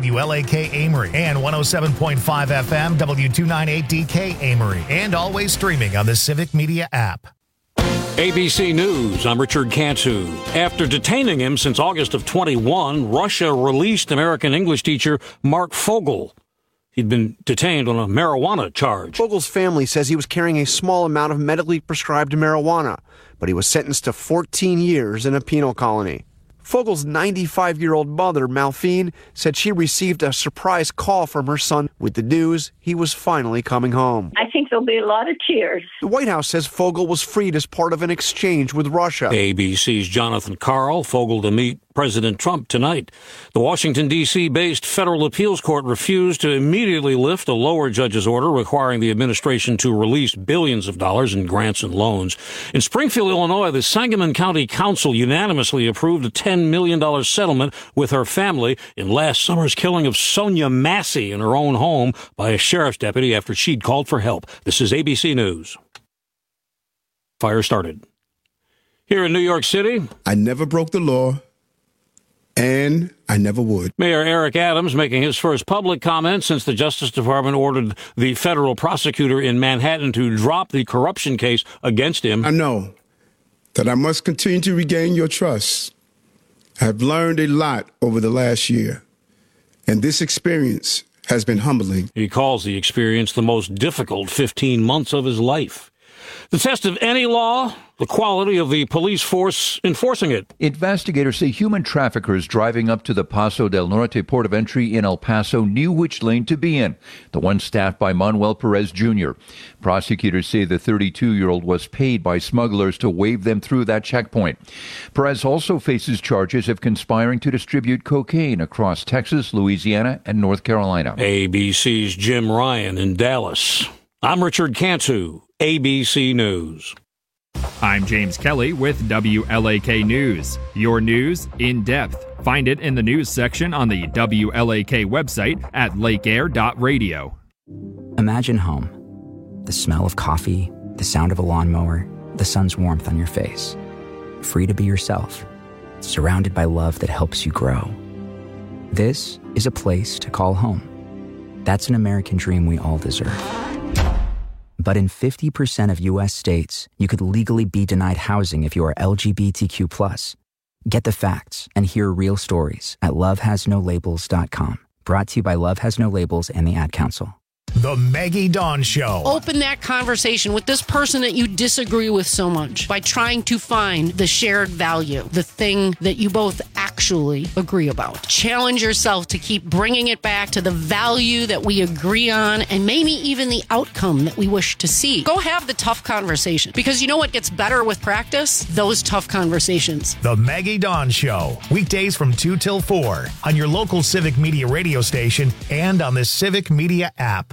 WLAK Amory, and 107.5 FM W298DK Amory, and always streaming on the Civic Media app. ABC News, I'm Richard Cantu. After detaining him since August of 21, Russia released American English teacher Mark Fogel. He'd been detained on a marijuana charge. Fogel's family says he was carrying a small amount of medically prescribed marijuana, but he was sentenced to 14 years in a penal colony. Fogel's 95-year-old mother, Malphine, said she received a surprise call from her son with the news he was finally coming home. I think there'll be a lot of tears. The White House says Fogel was freed as part of an exchange with Russia. ABC's Jonathan Karl, Fogel to meet President Trump tonight. The Washington, D.C.-based federal appeals court refused to immediately lift a lower judge's order requiring the administration to release billions of dollars in grants and loans. In Springfield, Illinois, the Sangamon County Council unanimously approved a $10 million settlement with her family in last summer's killing of Sonia Massey in her own home by a sheriff's deputy after she'd called for help. This is ABC News. Fire started. Here in New York City, I never broke the law. And I never would. Mayor Eric Adams making his first public comment since the Justice Department ordered the federal prosecutor in Manhattan to drop the corruption case against him. I know that I must continue to regain your trust. I have learned a lot over the last year, and this experience has been humbling. He calls the experience the most difficult 15 months of his life. The test of any law, the quality of the police force enforcing it. Investigators say human traffickers driving up to the Paso del Norte port of entry in El Paso knew which lane to be in, the one staffed by Manuel Perez Jr. Prosecutors say the 32-year-old was paid by smugglers to wave them through that checkpoint. Perez also faces charges of conspiring to distribute cocaine across Texas, Louisiana, and North Carolina. ABC's Jim Ryan in Dallas. I'm Richard Cantu, ABC News. I'm James Kelly with WLAK News. Your news in depth. Find it in the news section on the WLAK website at lakeair.radio. Imagine home. The smell of coffee, the sound of a lawnmower, the sun's warmth on your face. Free to be yourself. Surrounded by love that helps you grow. This is a place to call home. That's an American dream we all deserve. But in 50% of U.S. states, you could legally be denied housing if you are LGBTQ+. Get the facts and hear real stories at lovehasnolabels.com. Brought to you by Love Has No Labels and the Ad Council. The Maggie Dawn Show. Open that conversation with this person that you disagree with so much by trying to find the shared value, the thing that you both actually agree about. Challenge yourself to keep bringing it back to the value that we agree on and maybe even the outcome that we wish to see. Go have the tough conversation, because you know what gets better with practice? Those tough conversations. The Maggie Dawn Show. Weekdays from 2 till 4 on your local Civic Media radio station and on the Civic Media app.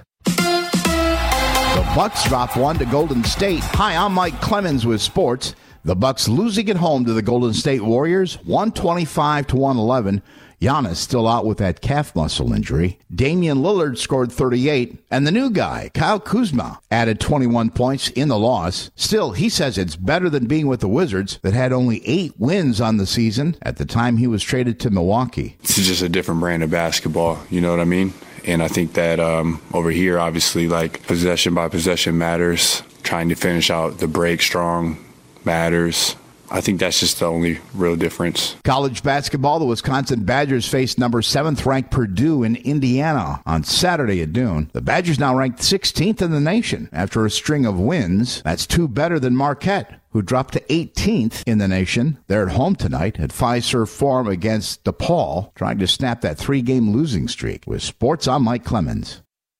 The Bucks drop one to Golden State. Hi, I'm Mike Clemens with sports. The Bucks losing at home to the Golden State Warriors, 125-111. Giannis still out with that calf muscle injury. Damian Lillard scored 38, and the new guy, Kyle Kuzma, added 21 points in the loss. Still, he says it's better than being with the Wizards that had only 8 wins on the season at the time he was traded to Milwaukee. It's just a different brand of basketball, you know what I mean? And I think that over here, obviously, like possession by possession matters. Trying to finish out the break strong matters. I think that's just the only real difference. College basketball, the Wisconsin Badgers faced number 7th-ranked Purdue in Indiana on Saturday at noon. The Badgers now ranked 16th in the nation after a string of wins. That's 2 better than Marquette, who dropped to 18th in the nation. They're at home tonight at Fiserv Forum against DePaul, trying to snap that 3-game losing streak. With sports, I'm Mike Clemens.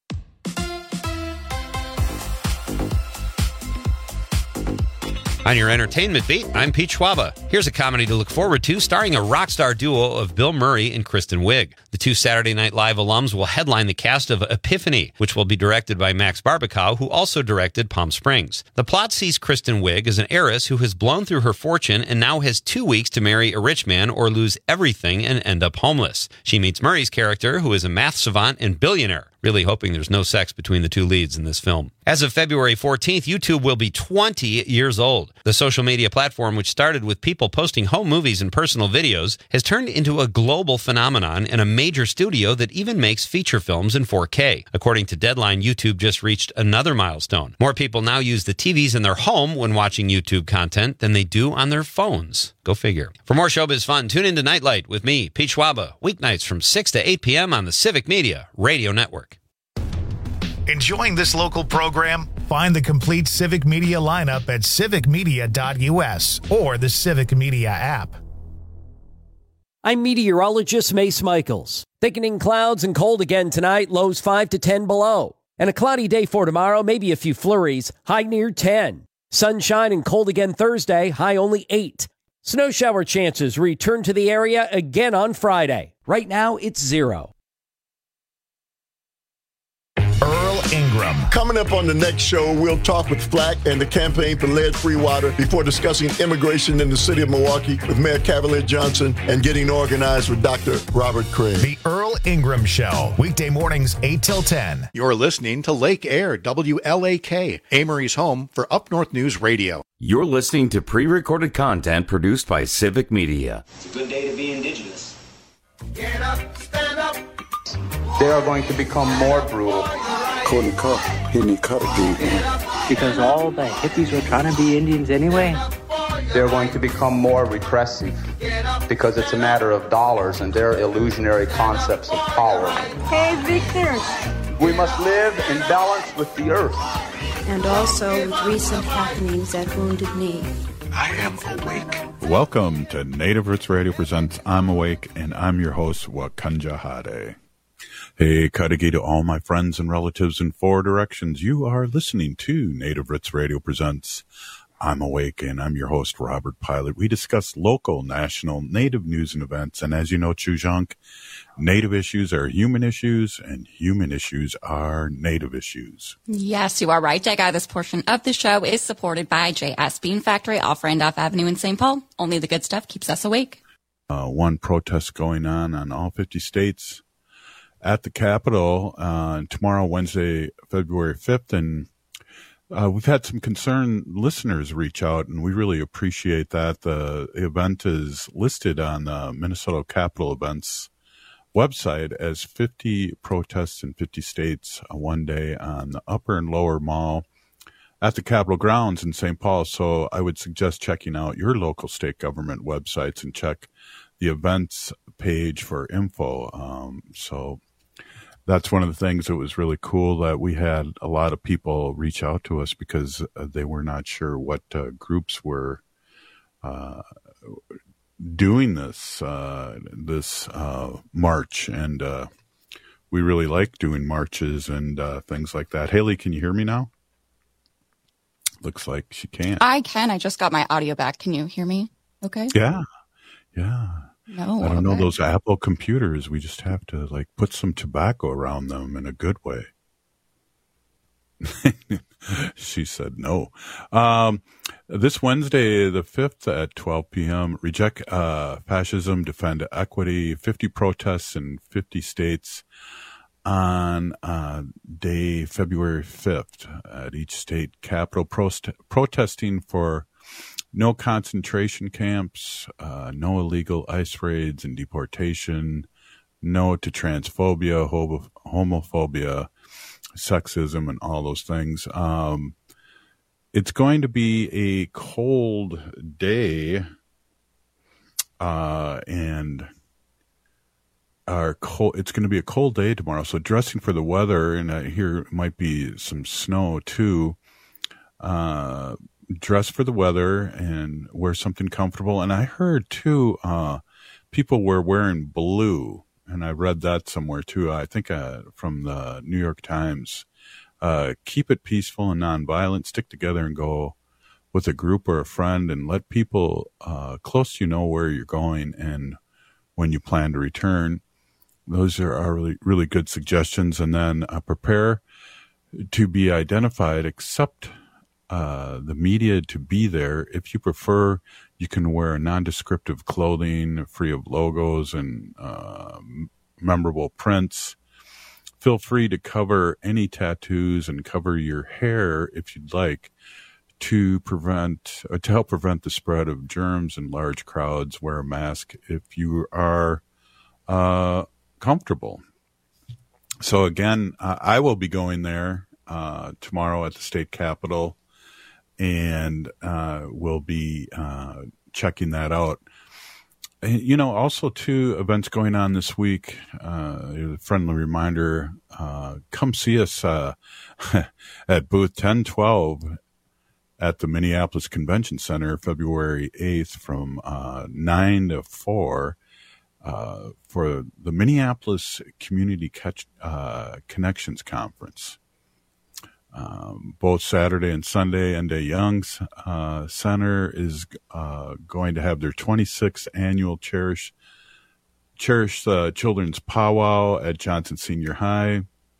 On your entertainment beat, I'm Pete Schwaba. Here's a comedy to look forward to starring a rock star duo of Bill Murray and Kristen Wiig. The 2 Saturday Night Live alums will headline the cast of Epiphany, which will be directed by Max Barbakow, who also directed Palm Springs. The plot sees Kristen Wiig as an heiress who has blown through her fortune and now has 2 weeks to marry a rich man or lose everything and end up homeless. She meets Murray's character, who is a math savant and billionaire. Really hoping there's no sex between the 2 leads in this film. As of February 14th, YouTube will be 20 years old. The social media platform, which started with people posting home movies and personal videos, has turned into a global phenomenon and a major studio that even makes feature films in 4K. According to Deadline, YouTube just reached another milestone. More people now use the TVs in their home when watching YouTube content than they do on their phones. Go figure. For more showbiz fun, tune into Nightlight with me, Pete Schwaba, weeknights from 6 to 8 p.m. on the Civic Media Radio Network. Enjoying this local program? Find the complete Civic Media lineup at civicmedia.us or the Civic Media app. I'm meteorologist Mace Michaels. Thickening clouds and cold again tonight, lows 5 to 10 below. And a cloudy day for tomorrow, maybe a few flurries, high near 10. Sunshine and cold again Thursday, high only 8. Snow shower chances return to the area again on Friday. Right now, it's 0. Ingram. Coming up on the next show, we'll talk with Flack and the Campaign for Lead-Free Water before discussing immigration in the city of Milwaukee with Mayor Cavalier Johnson and getting organized with Dr. Robert Craig. The Earl Ingram Show, weekday mornings 8 till 10. You're listening to Lake Air, WLAK, Amory's home for Up North News Radio. You're listening to pre-recorded content produced by Civic Media. It's a good day to be indigenous. Get up, stand up. They are going to become more brutal. Couldn't cut, hitting cut again. Because all the hippies were trying to be Indians anyway. They're going to become more repressive because it's a matter of dollars and their illusionary concepts of power. Hey, Victor. We must live in balance with the earth. And also with recent happenings at Wounded Knee. I am awake. Welcome to Native Roots Radio presents I'm Awake, and I'm your host, Wakanja Hade. Hey, Kadagi to all my friends and relatives in 4 directions. You are listening to Native Roots Radio presents I'm Awake, and I'm your host, Robert Pilot. We discuss local, national, Native news and events, and as you know, Chujunk, Native issues are human issues, and human issues are Native issues. Yes, you are right, Jaggai. This portion of the show is supported by JS Bean Factory off Randolph Avenue in St. Paul. Only the good stuff keeps us awake. One protest going on all 50 states at the Capitol tomorrow, Wednesday, February 5th, and we've had some concerned listeners reach out, and we really appreciate that. The event is listed on the Minnesota Capitol Events website as 50 protests in 50 states one day on the Upper and Lower Mall at the Capitol grounds in St. Paul. So I would suggest checking out your local state government websites and check the events page for info. So that's one of the things that was really cool, that we had a lot of people reach out to us because they were not sure what groups were doing this march, and we really like doing marches and things like that. Haley, can you hear me now? Looks like she can't. I can. I just got my audio back. Can you hear me? Okay. Yeah. No, I don't know, those Apple computers, we just have to put some tobacco around them in a good way. She said no. This Wednesday, the 5th at 12 p.m., Reject Fascism, Defend Equity, 50 protests in 50 states on day February 5th at each state capitol, protesting for no concentration camps, no illegal ICE raids and deportation, no to transphobia, homophobia, sexism, and all those things. It's going to be a cold day, and it's going to be a cold day tomorrow. So dressing for the weather, and I hear might be some snow too. Dress for the weather and wear something comfortable. And I heard too, people were wearing blue, and I read that somewhere too. I think from the New York Times. Keep it peaceful and nonviolent. Stick together and go with a group or a friend, and let people close to you know where you're going and when you plan to return. Those are really, really good suggestions. And then prepare to be identified, accept the media to be there. If you prefer, you can wear nondescriptive clothing free of logos and memorable prints. feel free to cover any tattoos and cover your hair if you'd like to help prevent the spread of germs in large crowds. Wear a mask if you are comfortable. So again, I will be going there tomorrow at the state capitol, and we'll be checking that out. And, also two events going on this week. A friendly reminder, come see us at booth 1012 at the Minneapolis Convention Center, February 8th from 9 to 4 for the Minneapolis Community Connections Conference. Both Saturday and Sunday, N.D. Young's Center is going to have their 26th annual Cherish Children's Powwow at Johnson Senior High.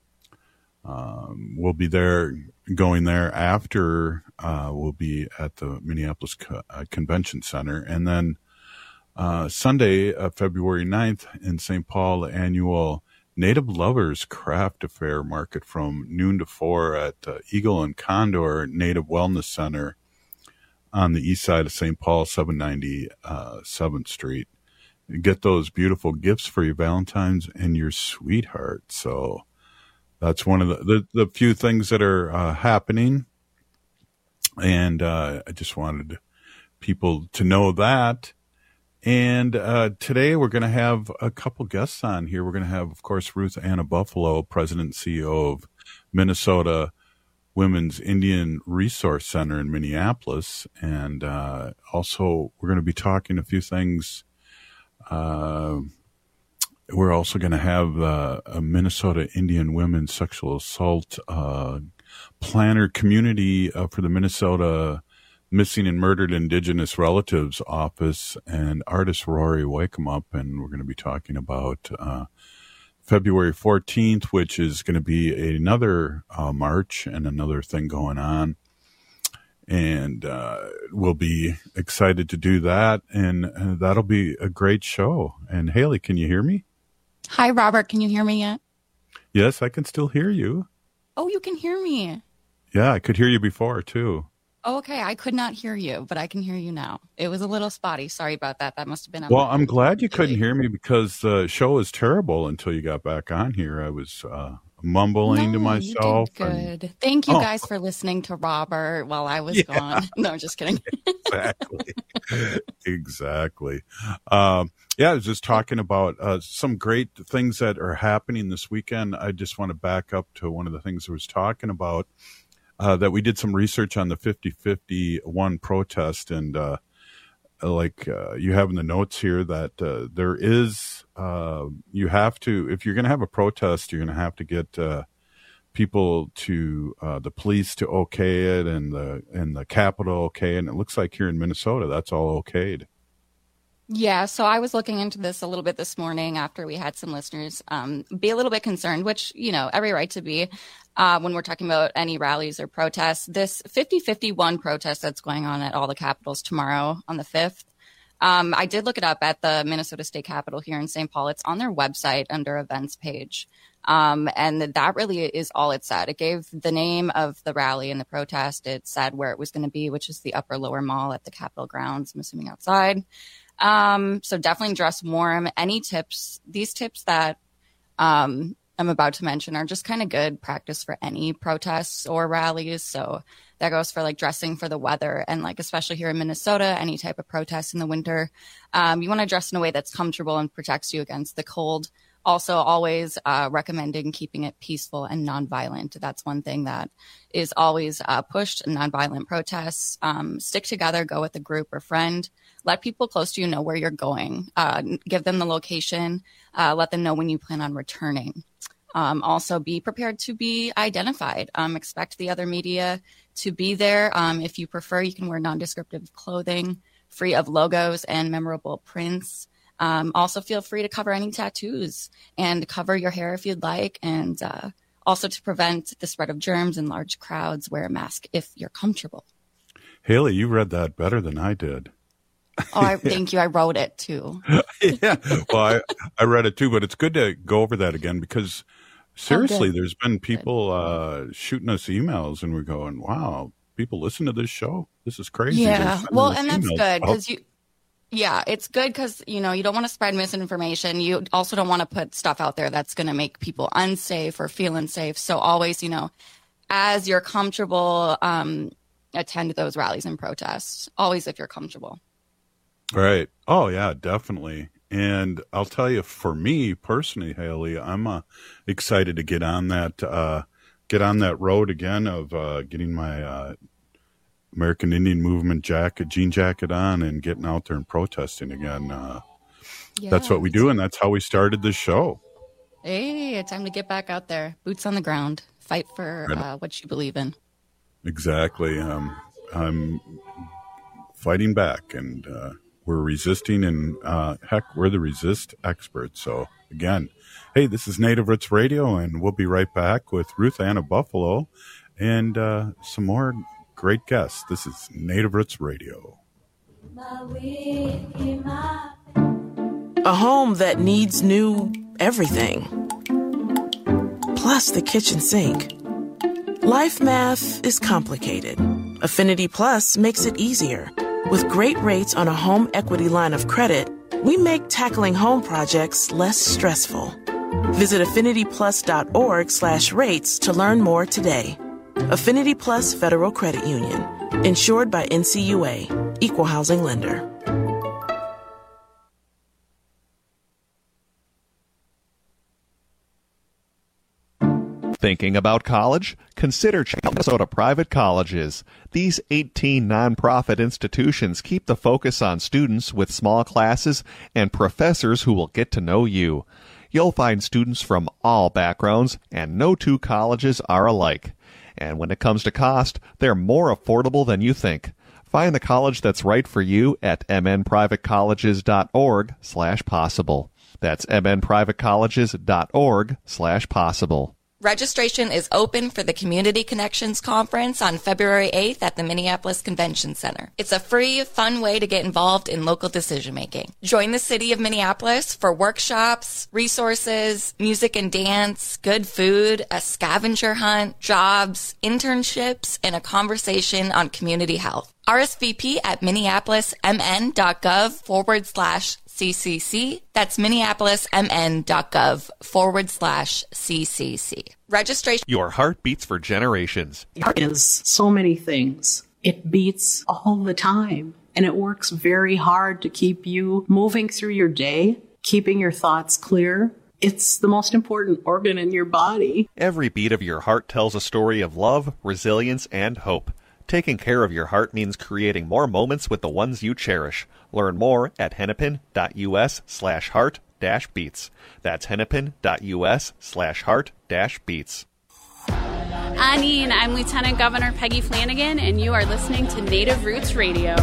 We'll be going there after we'll be at the Minneapolis Convention Center. And then Sunday, February 9th in St. Paul, the annual Native Lovers Craft Affair Market from noon to 4 at Eagle and Condor Native Wellness Center on the east side of St. Paul, 790 7th Street. Get those beautiful gifts for your Valentine's and your sweetheart. So that's one of the few things that are happening. And I just wanted people to know that. And today we're going to have a couple guests on here. We're going to have, of course, Ruth Anna Buffalo, President and CEO of Minnesota Women's Indian Resource Center in Minneapolis. And also we're going to be talking a few things. We're also going to have a Minnesota Indian Women's Sexual Assault Planner Community for the Minnesota Missing and Murdered Indigenous Relatives Office and artist Rory Wyckomup, and we're going to be talking about February 14th, which is going to be another march and another thing going on, and we'll be excited to do that, and that'll be a great show. And Haley, can you hear me? Hi, Robert. Can you hear me yet? Yes, I can still hear you. Oh, you can hear me. Yeah, I could hear you before, too. Oh, okay. I could not hear you, but I can hear you now. It was a little spotty. Sorry about that. That must have been. Well, I'm glad you couldn't hear me because the show was terrible until you got back on here. I was mumbling to myself. You did good. Thank you guys for listening to Robert while I was gone. No, I'm just kidding. Exactly. I was just talking about some great things that are happening this weekend. I just want to back up to one of the things I was talking about. That we did some research on the 50-51 protest, and you have in the notes here that there is you have to, if you're going to have a protest, you're going to have to get people to the police to okay it, and the Capitol okay, and it looks like here in Minnesota that's all okayed. Yeah, so I was looking into this a little bit this morning after we had some listeners be a little bit concerned, which, every right to be when we're talking about any rallies or protests. This 50-51 protest that's going on at all the capitals tomorrow on the 5th, I did look it up at the Minnesota State Capitol here in St. Paul. It's on their website under events page. And that really is all it said. It gave the name of the rally and the protest. It said where it was going to be, which is the Upper Lower Mall at the Capitol grounds, I'm assuming outside. So definitely dress warm. Any tips, these tips that I'm about to mention are just kind of good practice for any protests or rallies. So that goes for dressing for the weather, and especially here in Minnesota, any type of protest in the winter, you want to dress in a way that's comfortable and protects you against the cold. Also, always recommending keeping it peaceful and nonviolent. That's one thing that is always pushed in nonviolent protests. Stick together, go with a group or friend. Let people close to you know where you're going. Give them the location. Let them know when you plan on returning. Also, be prepared to be identified. Expect the other media to be there. If you prefer, you can wear nondescriptive clothing, free of logos and memorable prints. Also, feel free to cover any tattoos and cover your hair if you'd like. And also, to prevent the spread of germs in large crowds, wear a mask if you're comfortable. Haley, you read that better than I did. Oh, thank you. I wrote it too. Yeah, well, I read it too, but it's good to go over that again because Seriously, there's been people shooting us emails, and we're going, wow, people listen to this show? This is crazy. Yeah, well, and that's good because it's good because, you don't want to spread misinformation. You also don't want to put stuff out there that's going to make people unsafe or feel unsafe. So always, as you're comfortable, attend those rallies and protests, always if you're comfortable. Right. Oh, yeah, definitely. And I'll tell you, for me personally, Haley, I'm excited to get on that road again of getting my American Indian Movement jean jacket on and getting out there and protesting again. That's what we do, and that's how we started this show. Hey, it's time to get back out there, boots on the ground, fight for what you believe in. Exactly. I'm fighting back, and we're resisting, and heck, we're the resist experts. So again, hey, this is Native Roots Radio, and we'll be right back with Ruth Ann of Buffalo and some more great guests. This is Native Roots Radio. A home that needs new everything, plus the kitchen sink. Life math is complicated. Affinity Plus makes it easier. With great rates on a home equity line of credit, we make tackling home projects less stressful. Visit affinityplus.org/rates to learn more today. Affinity Plus Federal Credit Union. Insured by NCUA. Equal housing lender. Thinking about college? Consider Minnesota Private Colleges. These 18 nonprofit institutions keep the focus on students with small classes and professors who will get to know you. You'll find students from all backgrounds, and no two colleges are alike. And when it comes to cost, they're more affordable than you think. Find the college that's right for you at mnprivatecolleges.org/possible. That's mnprivatecolleges.org/possible. Registration is open for the Community Connections Conference on February 8th at the Minneapolis Convention Center. It's a free, fun way to get involved in local decision-making. Join the city of Minneapolis for workshops, resources, music and dance, good food, a scavenger hunt, jobs, internships, and a conversation on community health. RSVP at minneapolismn.gov/CCC. That's minneapolismn.gov/CCC. Registration. Your heart beats for generations. Heart is so many things. It beats all the time, and it works very hard to keep you moving through your day, keeping your thoughts clear. It's the most important organ in your body. Every beat of your heart tells a story of love, resilience, and hope. Taking care of your heart means creating more moments with the ones you cherish. Learn more at hennepin.us/heart-beats. That's hennepin.us/heart-beats. Anine, I'm Lieutenant Governor Peggy Flanagan, and you are listening to Native Roots Radio.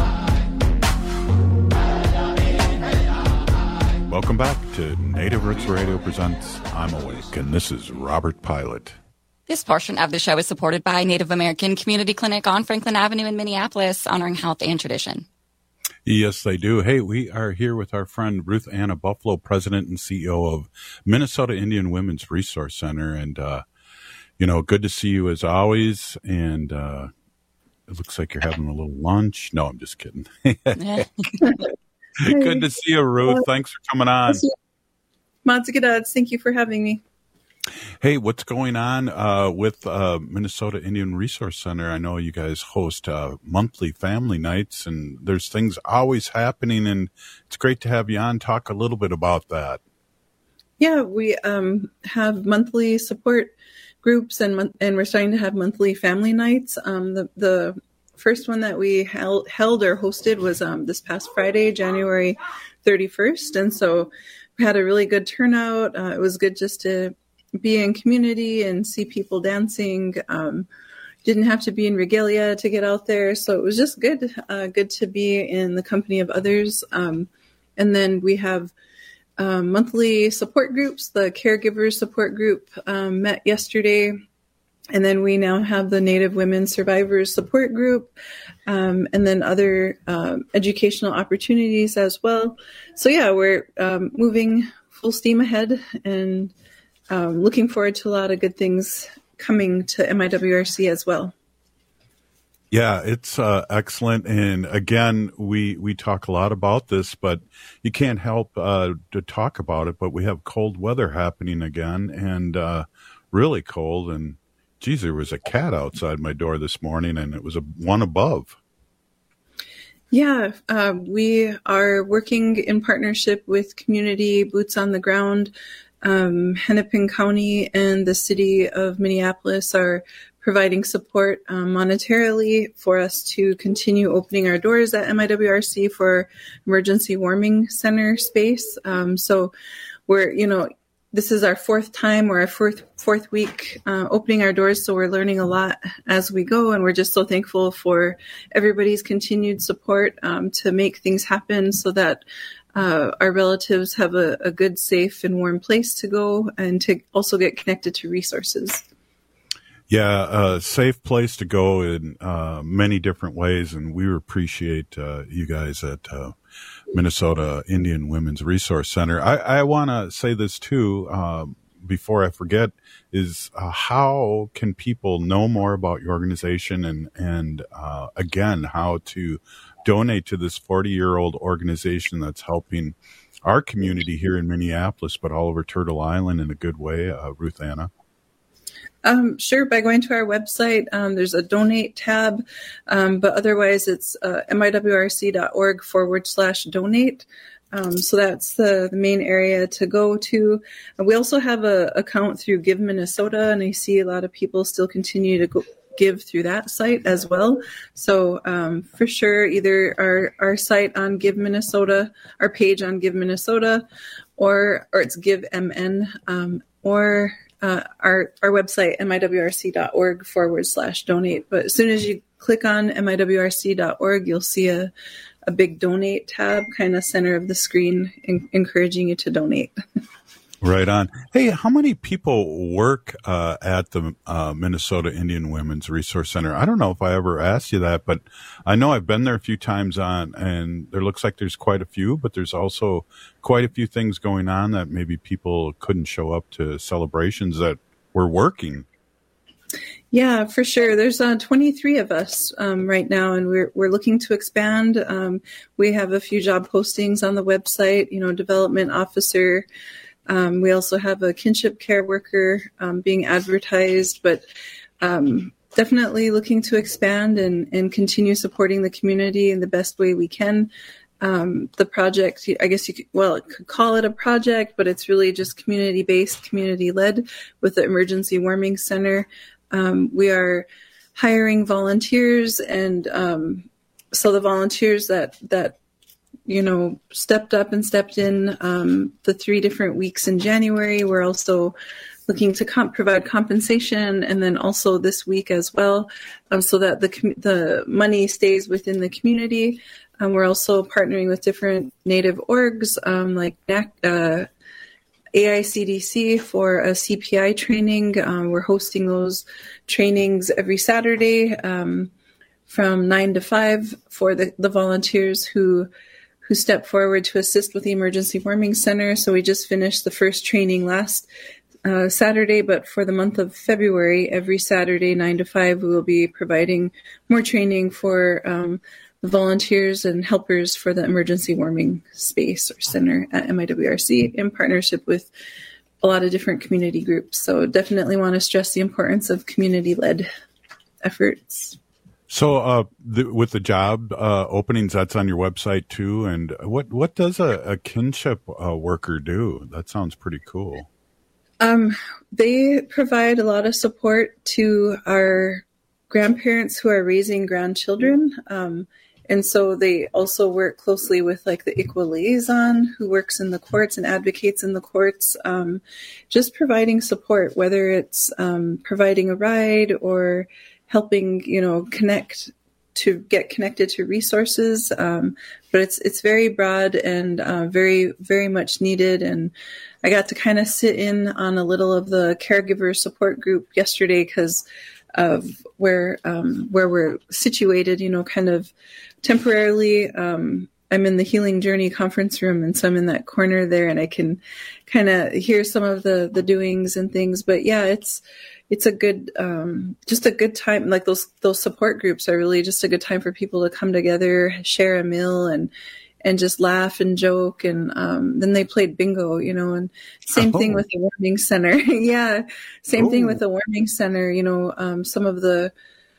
Welcome back to Native Roots Radio presents I'm Awake, and this is Robert Pilot. This portion of the show is supported by Native American Community Clinic on Franklin Avenue in Minneapolis, honoring health and tradition. Yes, they do. Hey, we are here with our friend Ruth Ann of Buffalo, President and CEO of Minnesota Indian Women's Resource Center. And, good to see you as always. And it looks like you're having a little lunch. No, I'm just kidding. Good to see you, Ruth. Thanks for coming on. Matzagads, thank you for having me. Hey, what's going on with Minnesota Indian Resource Center? I know you guys host monthly family nights, and there's things always happening, and it's great to have you on. Talk a little bit about that. Yeah, we have monthly support groups, and we're starting to have monthly family nights. The first one that we held or hosted was this past Friday, January 31st, and so we had a really good turnout. It was good just to be in community and see people dancing. Didn't have to be in regalia to get out there. So it was just good to be in the company of others. And then we have monthly support groups. The caregivers support group met yesterday. And then we now have the Native Women Survivors Support Group, and then other educational opportunities as well. So yeah, we're moving full steam ahead, and looking forward to a lot of good things coming to MIWRC as well. Yeah, it's excellent. And again, we talk a lot about this, but you can't help to talk about it. But we have cold weather happening again, and really cold. And geez, there was a cat outside my door this morning, and it was one above. Yeah, we are working in partnership with community boots on the ground. Hennepin County and the city of Minneapolis are providing support monetarily for us to continue opening our doors at MIWRC for emergency warming center space. So we're, this is our fourth time or our fourth week opening our doors. So we're learning a lot as we go. And we're just so thankful for everybody's continued support to make things happen so that our relatives have a good, safe, and warm place to go and to also get connected to resources. Yeah, a safe place to go in many different ways, and we appreciate you guys at Minnesota Indian Women's Resource Center. I want to say this too, before I forget, is how can people know more about your organization and again, how to donate to this 40-year-old organization that's helping our community here in Minneapolis, but all over Turtle Island in a good way, Ruth Anna? Sure. By going to our website, there's a donate tab, but otherwise it's miwrc.org/donate. So that's the main area to go to. We also have a account through Give Minnesota, and I see a lot of people still continue to give through that site as well. So for sure, either our site on Give Minnesota, our page on Give Minnesota, or it's Give MN, or our website, miwrc.org/donate. But as soon as you click on miwrc.org, you'll see a big donate tab kind of center of the screen, encouraging you to donate. Right on. Hey, how many people work at the Minnesota Indian Women's Resource Center? I don't know if I ever asked you that, but I know I've been there a few times and there looks like there's quite a few, but there's also quite a few things going on that maybe people couldn't show up to celebrations that were working. Yeah, for sure. There's 23 of us right now, and we're looking to expand. We have a few job postings on the website, development officer. We also have a kinship care worker being advertised, but definitely looking to expand and continue supporting the community in the best way we can. The project, I guess you could call it a project, but it's really just community-based, community-led with the Emergency Warming Center. We are hiring volunteers, and so the volunteers that stepped up and stepped in the 3 different weeks in January. We're also looking to provide compensation, and then also this week as well, so that the money stays within the community. We're also partnering with different Native orgs like AICDC for a CPI training. We're hosting those trainings every Saturday from 9 to 5 for the volunteers who step forward to assist with the Emergency Warming Center. So we just finished the first training last Saturday, but for the month of February, every Saturday, 9 to 5, we will be providing more training for the volunteers and helpers for the Emergency Warming Space or Center at MIWRC in partnership with a lot of different community groups. So definitely want to stress the importance of community-led efforts. So with the job openings, that's on your website too. And what does a kinship worker do? That sounds pretty cool. They provide a lot of support to our grandparents who are raising grandchildren. And so they also work closely with like the ICWA liaison who works in the courts and advocates in the courts, just providing support, whether it's providing a ride or helping, get connected to resources. But it's very broad and very, very much needed. And I got to kind of sit in on a little of the caregiver support group yesterday because of where we're situated, kind of temporarily. I'm in the Healing Journey conference room, and so I'm in that corner there, and I can kind of hear some of the doings and things. But yeah, it's a good, just a good time. Like those support groups are really just a good time for people to come together, share a meal, and just laugh and joke. And then they played bingo, and same thing with the warming center. Yeah, same thing with the warming center. Some of the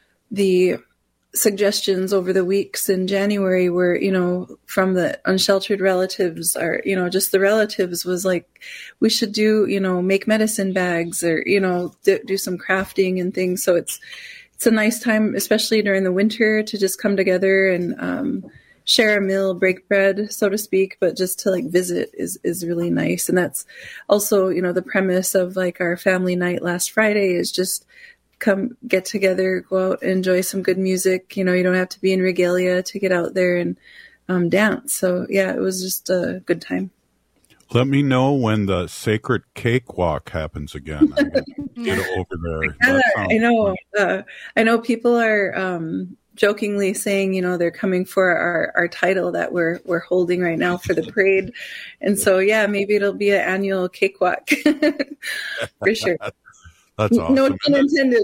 suggestions over the weeks in January were, from the unsheltered relatives, or, just the relatives, was like, we should do, make medicine bags, or, do some crafting and things. So it's a nice time, especially during the winter, to just come together and share a meal, break bread, so to speak, but just to like visit is really nice. And that's also, the premise of like our family night last Friday is just come get together, go out, enjoy some good music. You don't have to be in regalia to get out there and dance. So yeah, it was just a good time. Let me know when the sacred cakewalk happens again. I can get over there. I know. I know people are jokingly saying, they're coming for our title that we're holding right now for the parade, and so yeah, maybe it'll be an annual cakewalk for sure. That's awesome. No pun intended.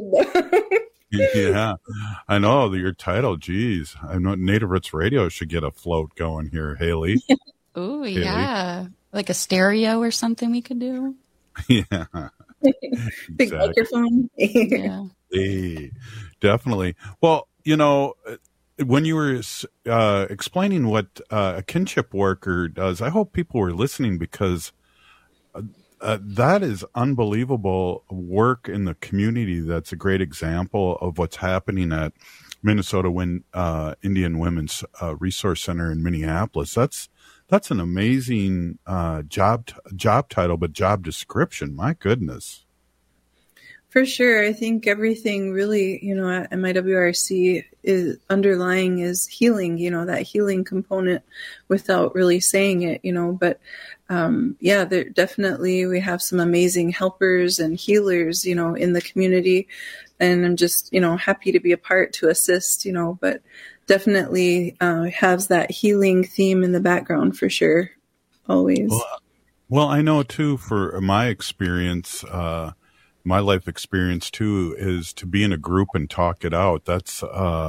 Yeah, I know your title. Geez, I know Native Roots Radio should get a float going here, Haley. Oh yeah, like a stereo or something we could do. Yeah, big microphone. Yeah, hey, definitely. Well, when you were explaining what a kinship worker does, I hope people were listening, because that is unbelievable work in the community. That's a great example of what's happening at Minnesota Indian Women's Resource Center in Minneapolis. That's an amazing job title, but job description. My goodness. For sure. I think everything really, at MIWRC is underlying is healing, that healing component without really saying it, but yeah, there definitely, we have some amazing helpers and healers, in the community, and I'm just, happy to be a part to assist, but definitely has that healing theme in the background for sure. Always. Well, I know too, for my experience, my life experience too, is to be in a group and talk it out. That's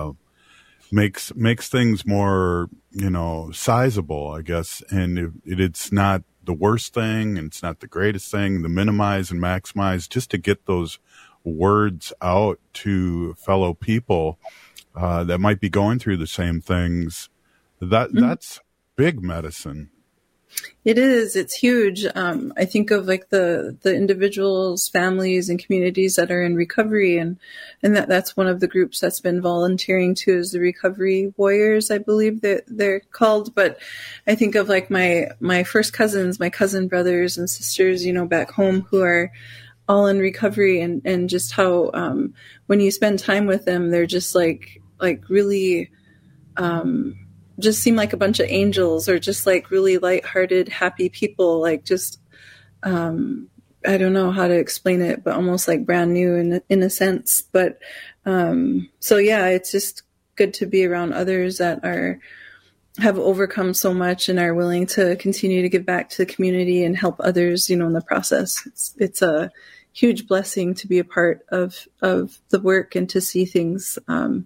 makes things more, sizable, I guess. And it's not the worst thing, and it's not the greatest thing. The minimize and maximize, just to get those words out to fellow people that might be going through the same things. That's big medicine. It is. It's huge. I think of like the individuals, families, and communities that are in recovery, and that's one of the groups that's been volunteering too, is the Recovery Warriors, I believe that they're called. But I think of like my first cousins, my cousin brothers and sisters, back home, who are all in recovery, and just how when you spend time with them, they're just like really. Just seem like a bunch of angels, or just like really lighthearted, happy people, like just, I don't know how to explain it, but almost like brand new in a sense. But, so yeah, it's just good to be around others that have overcome so much and are willing to continue to give back to the community and help others, in the process. It's a huge blessing to be a part of the work and to see things,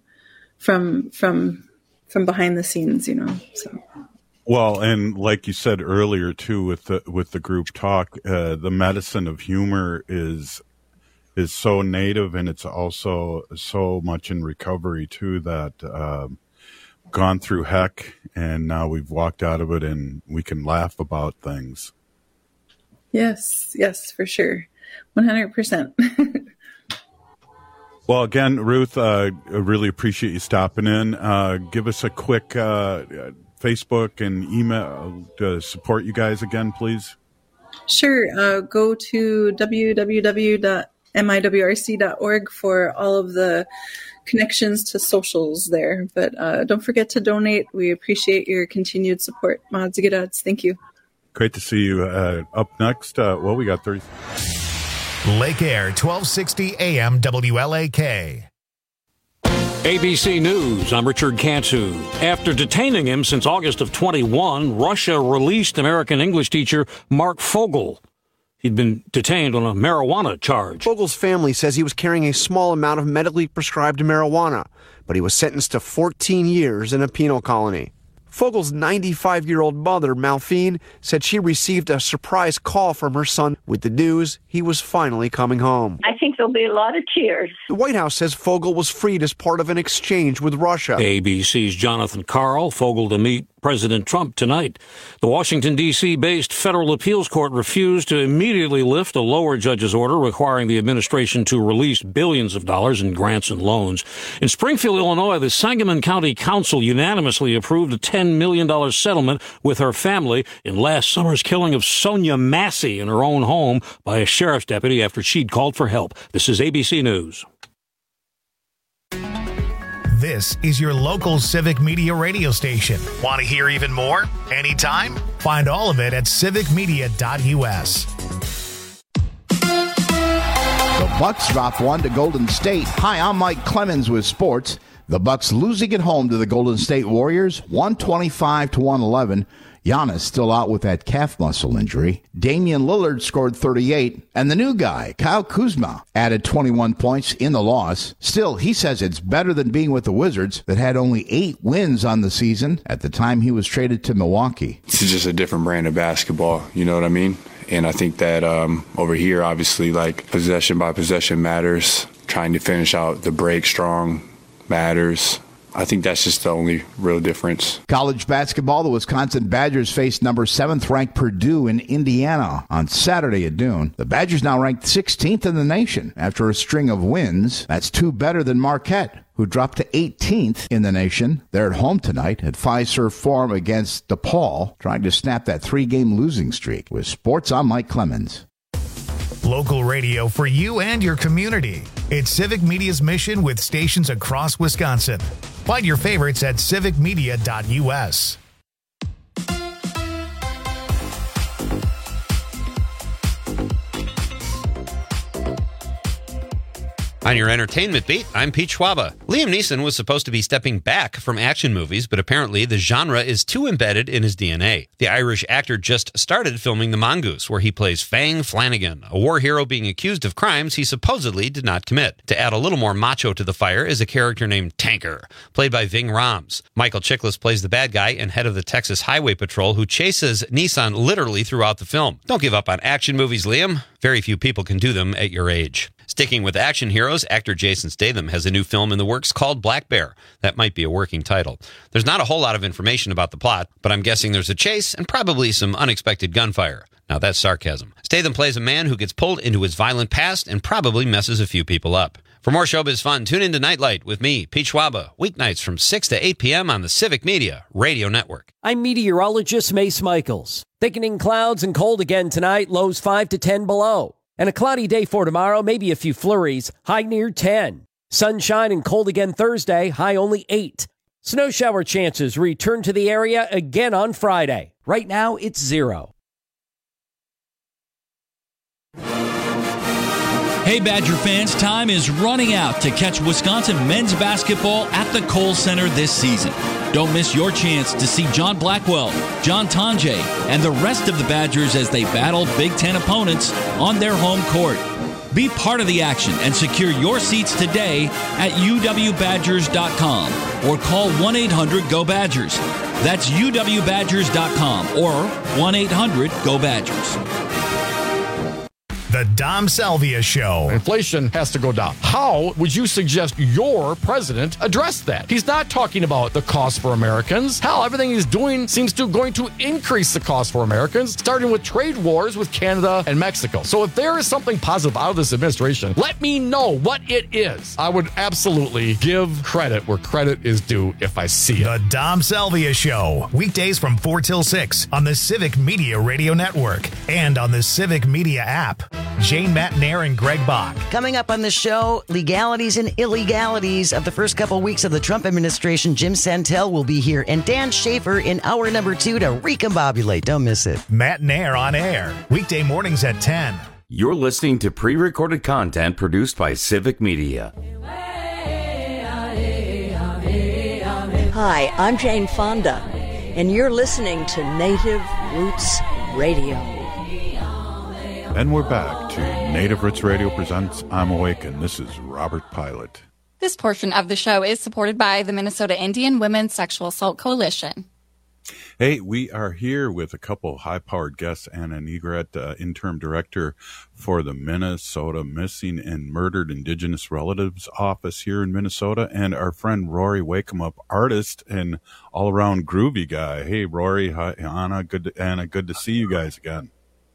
from behind the scenes, so. Well, and like you said earlier too, with the group talk, the medicine of humor is so native, and it's also so much in recovery too, that gone through heck, and now we've walked out of it, and we can laugh about things. Yes, for sure. 100%. Well, again, Ruth, I really appreciate you stopping in. Give us a quick Facebook and email to support you guys again, please. Sure. Go to www.miwrc.org for all of the connections to socials there. But don't forget to donate. We appreciate your continued support. Madzigadats. Thank you. Great to see you. Up next, we got 30. Lake Air, 1260 AM WLAK. ABC News, I'm Richard Cantu. After detaining him since August of 21, Russia released American English teacher Mark Fogel. He'd been detained on a marijuana charge. Fogel's family says he was carrying a small amount of medically prescribed marijuana, but he was sentenced to 14 years in a penal colony. Fogel's 95-year-old mother, Malphine, said she received a surprise call from her son with the news he was finally coming home. I think there'll be a lot of tears. The White House says Fogel was freed as part of an exchange with Russia. ABC's Jonathan Karl, Fogel to meet President Trump tonight. The Washington, D.C.-based federal appeals court refused to immediately lift a lower judge's order requiring the administration to release billions of dollars in grants and loans. In Springfield, Illinois, the Sangamon County Council unanimously approved a $10 million settlement with her family in last summer's killing of Sonia Massey in her own home by a sheriff's deputy after she'd called for help. This is ABC News. This is your local Civic Media radio station. Want to hear even more? Anytime? Find all of it at civicmedia.us. The Bucks drop one to Golden State. Hi, I'm Mike Clemens with sports. The Bucks losing at home to the Golden State Warriors, 125-111. Giannis still out with that calf muscle injury. Damian Lillard scored 38, and the new guy, Kyle Kuzma, added 21 points in the loss. Still, he says it's better than being with the Wizards that had only 8 wins on the season at the time he was traded to Milwaukee. It's just a different brand of basketball, you know what I mean? And I think that over here, obviously, like possession by possession matters. Trying to finish out the break strong matters. I think that's just the only real difference. College basketball, the Wisconsin Badgers faced number 7th ranked Purdue in Indiana on Saturday at noon. The Badgers now ranked 16th in the nation after a string of wins. That's 2 better than Marquette, who dropped to 18th in the nation. They're at home tonight at Fiserv Forum against DePaul, trying to snap that 3-game losing streak. With sports, I'm Mike Clemens. Local radio for you and your community. It's Civic Media's mission with stations across Wisconsin. Find your favorites at civicmedia.us. On your entertainment beat, I'm Pete Schwaba. Liam Neeson was supposed to be stepping back from action movies, but apparently the genre is too embedded in his DNA. The Irish actor just started filming The Mongoose, where he plays Fang Flanagan, a war hero being accused of crimes he supposedly did not commit. To add a little more macho to the fire is a character named Tanker, played by Ving Rhames. Michael Chiklis plays the bad guy and head of the Texas Highway Patrol who chases Neeson literally throughout the film. Don't give up on action movies, Liam. Very few people can do them at your age. Sticking with action heroes, actor Jason Statham has a new film in the works called Black Bear. That might be a working title. There's not a whole lot of information about the plot, but I'm guessing there's a chase and probably some unexpected gunfire. Now that's sarcasm. Statham plays a man who gets pulled into his violent past and probably messes a few people up. For more showbiz fun, tune in to Nightlight with me, Pete Schwaba, weeknights from 6 to 8 p.m. on the Civic Media Radio Network. I'm meteorologist Mace Michaels. Thickening clouds and cold again tonight, lows 5 to 10 below. And a cloudy day for tomorrow, maybe a few flurries, high near 10. Sunshine and cold again Thursday, high only 8. Snow shower chances return to the area again on Friday. Right now, it's 0. Hey, Badger fans, time is running out to catch Wisconsin men's basketball at the Kohl Center this season. Don't miss your chance to see John Blackwell, John Tonje, and the rest of the Badgers as they battle Big Ten opponents on their home court. Be part of the action and secure your seats today at uwbadgers.com or call 1-800-GO-BADGERS. That's uwbadgers.com or 1-800-GO-BADGERS. The Dom Salvia Show. Inflation has to go down. How would you suggest your president address that? He's not talking about the cost for Americans. Hell, everything he's doing seems to going to increase the cost for Americans, starting with trade wars with Canada and Mexico. So if there is something positive out of this administration, let me know what it is. I would absolutely give credit where credit is due if I see it. The Dom Salvia Show. Weekdays from 4 till 6 on the Civic Media Radio Network and on the Civic Media app. Jane Matnair and Greg Bach. Coming up on the show, legalities and illegalities of the first couple weeks of the Trump administration. Jim Santel will be here, and Dan Schaefer in hour number 2 to recombobulate. Don't miss it. Matnair on air, weekday mornings at 10. You're listening to pre-recorded content produced by Civic Media. Hi, I'm Jane Fonda, and you're listening to Native Roots Radio. And we're back to Native Roots Radio presents I'm Awakened. This is Robert Pilot. This portion of the show is supported by the Minnesota Indian Women's Sexual Assault Coalition. Hey, we are here with a couple high-powered guests, Anna Negret, interim director for the Minnesota Missing and Murdered Indigenous Relatives Office here in Minnesota, and our friend Rory Wakemup, artist and all-around groovy guy. Hey, Rory, hi, Anna, good to see you guys again.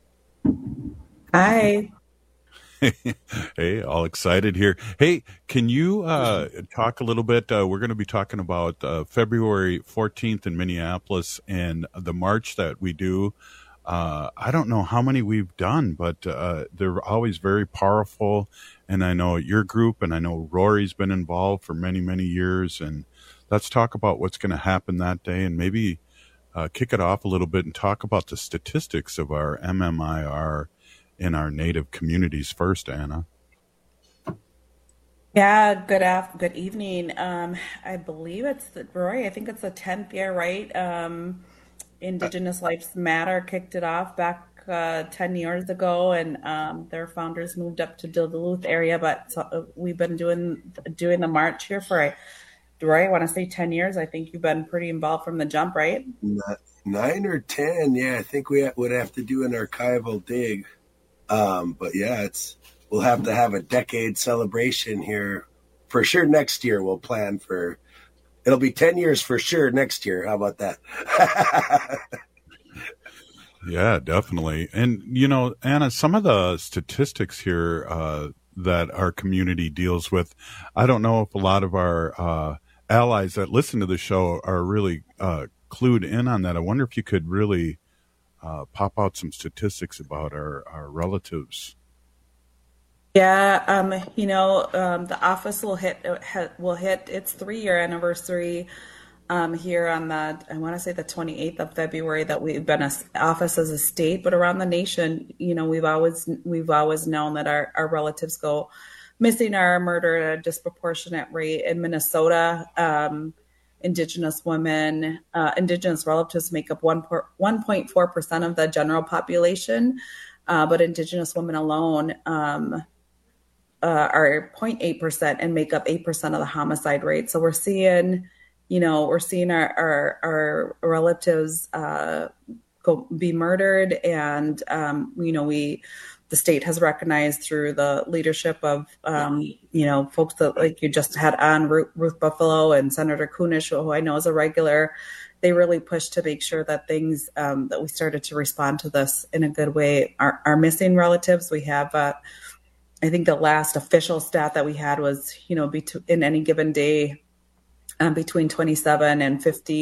Hi. Hey, all excited here. Hey, can you talk a little bit? We're going to be talking about February 14th in Minneapolis and the march that we do. I don't know how many we've done, but they're always very powerful. And I know your group, and I know Rory's been involved for many, many years. And let's talk about what's going to happen that day, and maybe kick it off a little bit and talk about the statistics of our MMIR in our Native communities first, Anna. Yeah, good evening. I believe it's Rory. I think it's the 10th year, right? Indigenous Lives Matter kicked it off back 10 years ago, and their founders moved up to Duluth area. But we've been doing the march here for, Rory, I want to say 10 years. I think you've been pretty involved from the jump, right? 9 or 10. Yeah, I think we would have to do an archival dig. But yeah, we'll have to have a decade celebration here for sure. Next year we'll plan for, it'll be 10 years for sure next year. How about that? Yeah, definitely. And, you know, Anna, some of the statistics here that our community deals with, I don't know if a lot of our allies that listen to the show are really clued in on that. I wonder if you could really pop out some statistics about our relatives. Yeah, the office will hit its 3-year anniversary here on I want to say the 28th of February, that we've been an office as a state, but around the nation, we've always known that our relatives go missing or murdered at a disproportionate rate. In Minnesota, Indigenous women, Indigenous relatives make up 1.4% of the general population, but Indigenous women alone are 0.8% and make up 8% of the homicide rate. So we're seeing our relatives be murdered, and the state has recognized through the leadership of, folks that like you just had on, Ruth Buffalo and Senator Kunish, who I know is a regular. They really pushed to make sure that things, that we started to respond to this in a good way. Our missing relatives, we have, I think the last official stat that we had was, in any given day, between 27 and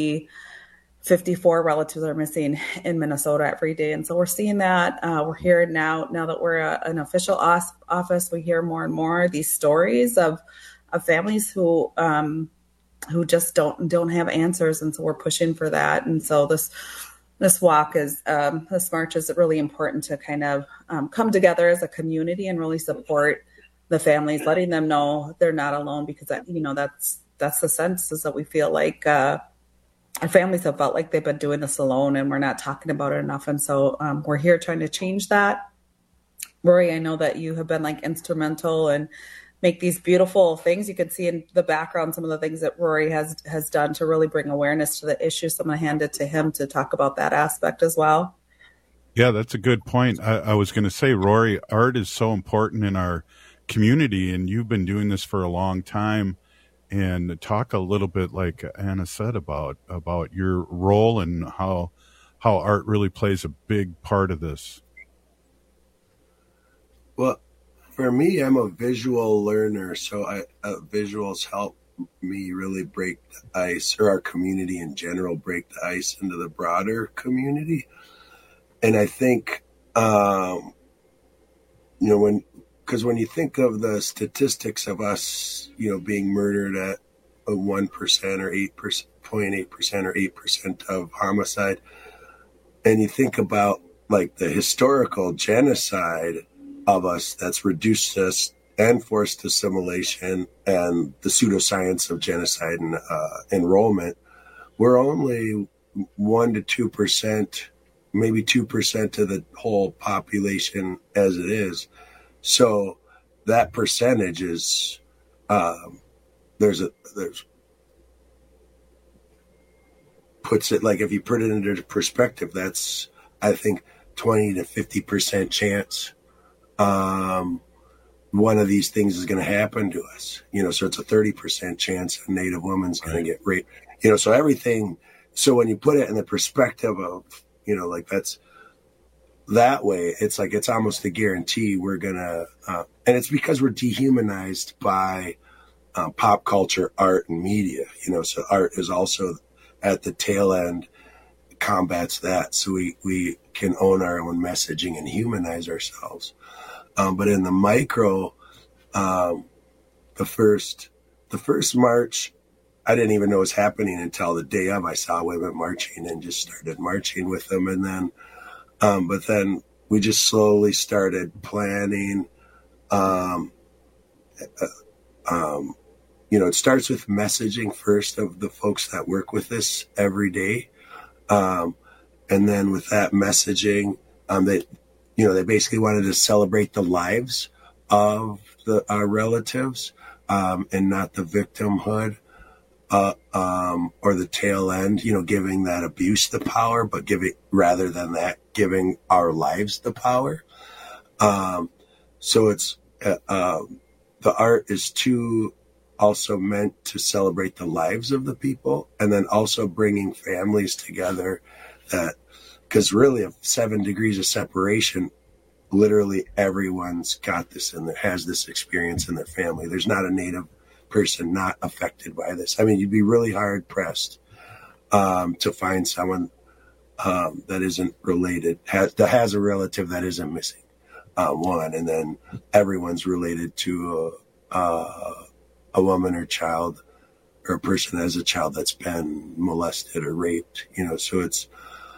54 relatives are missing in Minnesota every day. And so we're seeing that. We're hearing now that we're an official office, we hear more and more these stories of families who just don't have answers. And so we're pushing for that. And so this walk this march is really important to kind of come together as a community and really support the families, letting them know they're not alone, because that's the sense, is that we feel like our families have felt like they've been doing this alone and we're not talking about it enough. And so we're here trying to change that. Rory, I know that you have been instrumental and make these beautiful things. You can see in the background some of the things that Rory has done to really bring awareness to the issue. So I'm going to hand it to him to talk about that aspect as well. Yeah, that's a good point. I was going to say, Rory, art is so important in our community, and you've been doing this for a long time. And talk a little bit, like Anna said, about your role and how art really plays a big part of this. Well, for me, I'm a visual learner, so visuals help me really break the ice, or our community in general break the ice into the broader community. And I think, because when you think of the statistics of us, being murdered at 1% or 8%, 0.8% or 8% of homicide, and you think about the historical genocide of us that's reduced us and forced assimilation, and the pseudoscience of genocide and enrollment, we're only 1% to 2%, maybe 2% of the whole population as it is. So that percentage is, puts it, like, if you put it into perspective, that's, I think, 20 to 50% chance one of these things is going to happen to us, so it's a 30% chance a Native woman's going to get raped, so everything. So when you put it in the perspective of, like, that's that way, it's like, it's almost a guarantee we're going to, and it's because we're dehumanized by pop culture, art, and media, so art is also at the tail end, combats that. So we can own our own messaging and humanize ourselves. But in the micro, the first march, I didn't even know was happening until the day of. I saw women marching and just started marching with them. And then, but then we just slowly started planning. It starts with messaging first of the folks that work with this every day. And then with that messaging, they basically wanted to celebrate the lives of our relatives, and not the victimhood, or the tail end, giving that abuse the power, but rather than that, giving our lives the power. So it's, the art is also meant to celebrate the lives of the people, and then also bringing families together, because really, of 7 degrees of separation, literally everyone's got this and has this experience in their family. There's not a Native person not affected by this. I mean, you'd be really hard pressed to find someone that isn't related, that has a relative that isn't missing, one, and then everyone's related to a woman or child, or a person as a child that's been molested or raped, so it's,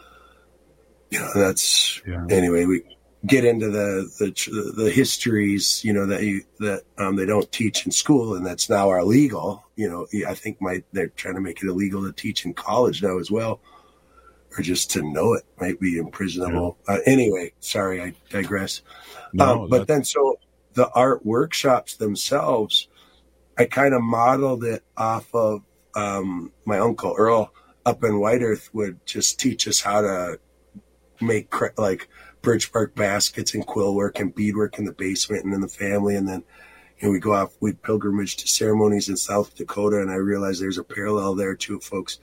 that's, anyway, we get into the histories, that they don't teach in school, and that's now are illegal. I think they're trying to make it illegal to teach in college now as well, or just to know it might be imprisonable. Anyway, sorry, I digress. But then, so the art workshops themselves, I kind of modeled it off of my uncle Earl up in White Earth would just teach us how to make like birch bark baskets and quill work and beadwork in the basement and in the family. And then we'd pilgrimage to ceremonies in South Dakota. And I realized there's a parallel there too, folks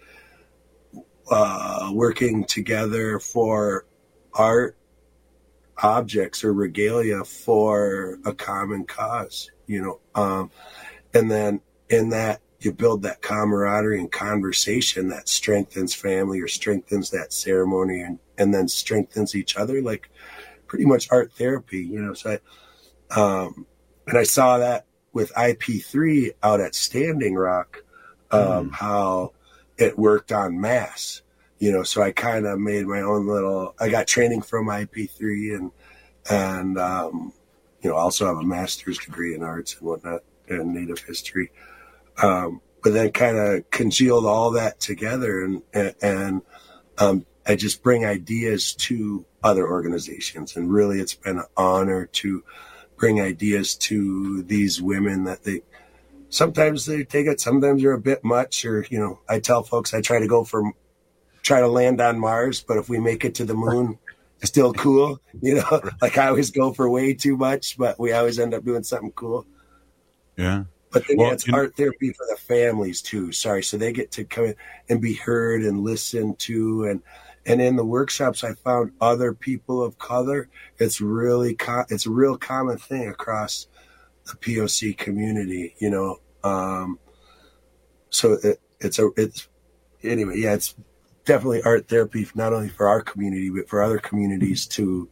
working together for art objects or regalia for a common cause, and then in that, you build that camaraderie and conversation that strengthens family or strengthens that ceremony and then strengthens each other, like pretty much art therapy, So and I saw that with IP3 out at Standing Rock, how it worked on mass, so I kind of made my own I got training from IP3 and also have a master's degree in arts and whatnot and Native history. But then kind of congealed all that together and I just bring ideas to other organizations. And really it's been an honor to bring ideas to these women that sometimes they take it, sometimes they're a bit much, or, I tell folks I try to land on Mars, but if we make it to the moon, it's still cool. Like I always go for way too much, but we always end up doing something cool. Yeah. But then it's art therapy for the families too. Sorry. So they get to come in and be heard and listened to. And in the workshops, I found other people of color. It's really, it's a real common thing across the POC community, so it's definitely art therapy, not only for our community, but for other communities to,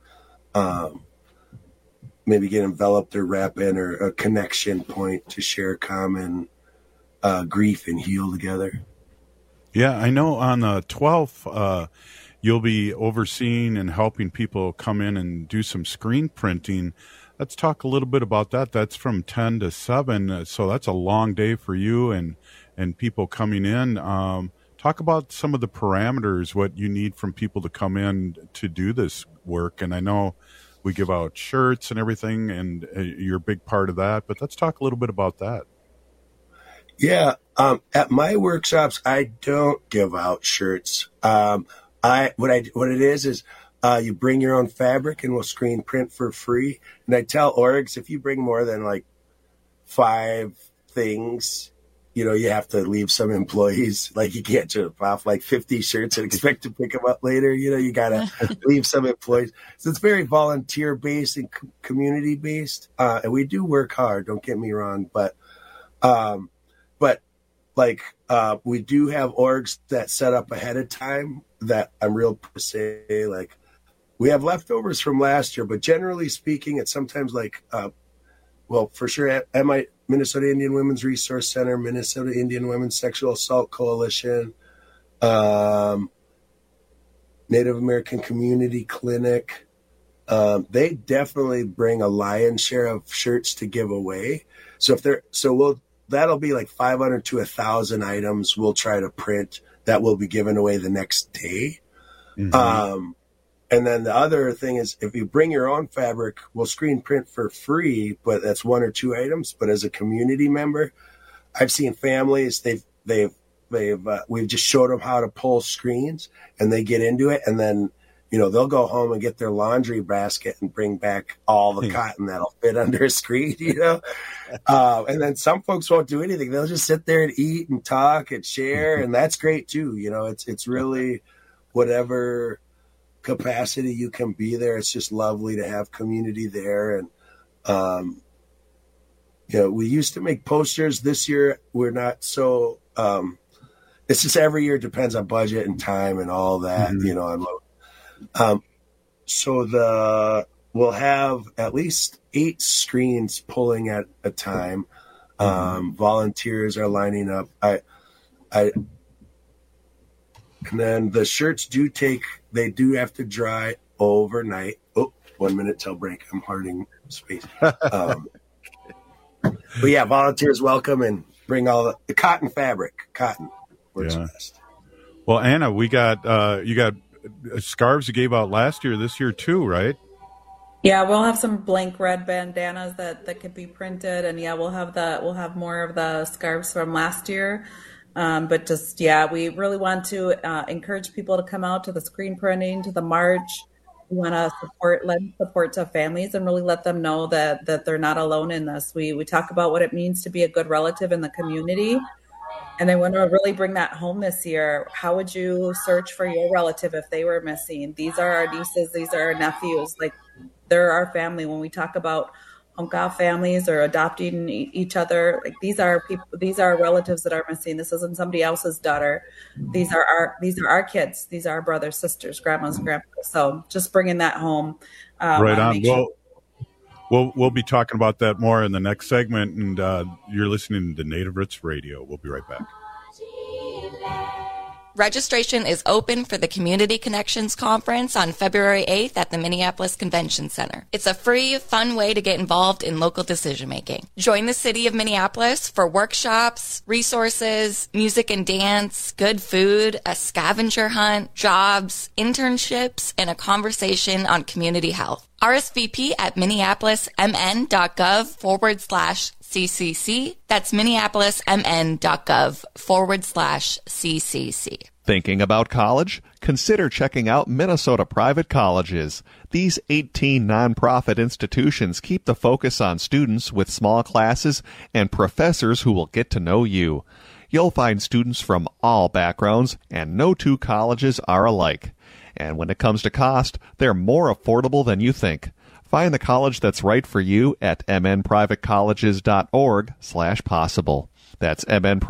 maybe get enveloped or wrap in, or a connection point to share common grief and heal together. Yeah, I know on the 12th, you'll be overseeing and helping people come in and do some screen printing. Let's talk a little bit about that. That's from 10 to 7, so that's a long day for you and people coming in. Talk about some of the parameters, what you need from people to come in to do this work. And I know we give out shirts and everything, and you're a big part of that. But let's talk a little bit about that. Yeah. At my workshops, I don't give out shirts. What it is you bring your own fabric and we'll screen print for free. And I tell orgs, if you bring more than like 5 things, you have to leave some employees. Like, you can't drop off like 50 shirts and expect to pick them up later. You got to leave some employees. So it's very volunteer based and community based. And we do work hard, don't get me wrong. But we do have orgs that set up ahead of time that I'm real to say, like, we have leftovers from last year, but generally speaking, it's sometimes like, for sure at Minnesota Indian Women's Resource Center, Minnesota Indian Women's Sexual Assault Coalition, Native American Community Clinic. They definitely bring a lion's share of shirts to give away. That'll be like 500 to 1,000 items we'll try to print that will be given away the next day. Mm-hmm. And then the other thing is, if you bring your own fabric, we'll screen print for free, but that's 1 or 2 items. But as a community member, I've seen families, we've just showed them how to pull screens, and they get into it, and then they'll go home and get their laundry basket and bring back all the cotton that'll fit under a screen. And then some folks won't do anything; they'll just sit there and eat and talk and share, and that's great too. It's really whatever capacity you can be there. It's just lovely to have community there. And we used to make posters. This year we're not so it's just every year depends on budget and time and all that. We'll have at least 8 screens pulling at a time. Volunteers are lining up. And then the shirts do have to dry overnight. 1 minute till break. I'm hoarding space. But yeah, volunteers welcome, and bring all the cotton fabric. Cotton works best. Well, Anna, we got you got scarves you gave out last year, this year too, right? Yeah, we'll have some blank red bandanas that could be printed, and we'll have more of the scarves from last year. But we really want to encourage people to come out to the screen printing, to the march. We want to lend support to families and really let them know that they're not alone in this. We talk about what it means to be a good relative in the community, and I want to really bring that home this year. How would you search for your relative if they were missing? These are our nieces, these are our nephews. Like, they're our family. When we talk about Onka families or adopting each other, like, these are people, these are relatives that are missing. This isn't somebody else's daughter. These are our kids. These are our brothers, sisters, grandmas, grandpas. So just bringing that home. Right on. We'll be talking about that more in the next segment. And you're listening to Native Roots Radio. We'll be right back. Registration is open for the Community Connections Conference on February 8th at the Minneapolis Convention Center. It's a free, fun way to get involved in local decision-making. Join the city of Minneapolis for workshops, resources, music and dance, good food, a scavenger hunt, jobs, internships, and a conversation on community health. RSVP at minneapolismn.gov/CCC. That's minneapolismn.gov/CCC. Thinking about college? Consider checking out Minnesota Private Colleges. These 18 nonprofit institutions keep the focus on students with small classes and professors who will get to know you. You'll find students from all backgrounds, and no 2 colleges are alike. And when it comes to cost, they're more affordable than you think. Find the college that's right for you at mnprivatecolleges.org/possible. That's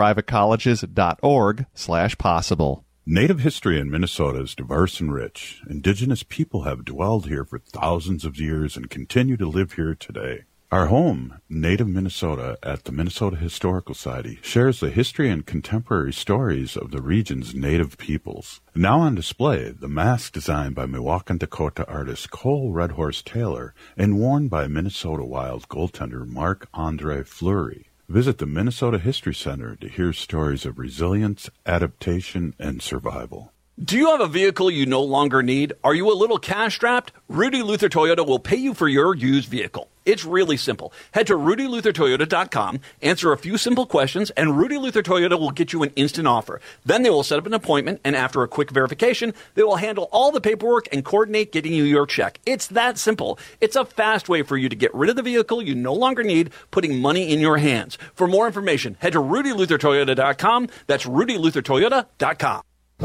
mnprivatecolleges.org/possible. Native history in Minnesota is diverse and rich. Indigenous people have dwelled here for thousands of years and continue to live here today. Our home, Native Minnesota, at the Minnesota Historical Society, shares the history and contemporary stories of the region's Native peoples. Now on display, the mask designed by Milwaukee, Dakota artist Cole Redhorse Taylor and worn by Minnesota Wild goaltender Marc-Andre Fleury. Visit the Minnesota History Center to hear stories of resilience, adaptation, and survival. Do you have a vehicle you no longer need? Are you a little cash-strapped? Rudy Luther Toyota will pay you for your used vehicle. It's really simple. Head to RudyLutherToyota.com, answer a few simple questions, and Rudy Luther Toyota will get you an instant offer. Then they will set up an appointment, and after a quick verification, they will handle all the paperwork and coordinate getting you your check. It's that simple. It's a fast way for you to get rid of the vehicle you no longer need, putting money in your hands. For more information, head to RudyLutherToyota.com. That's RudyLutherToyota.com.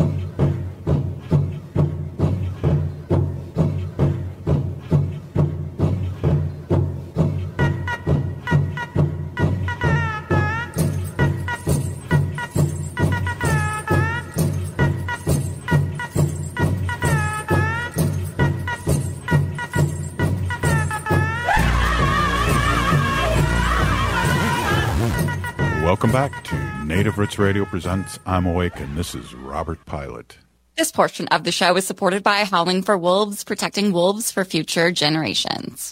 Welcome back to Native Roots Radio presents I'm Awake, and this is Robert Pilot. This portion of the show is supported by Howling for Wolves, protecting wolves for future generations.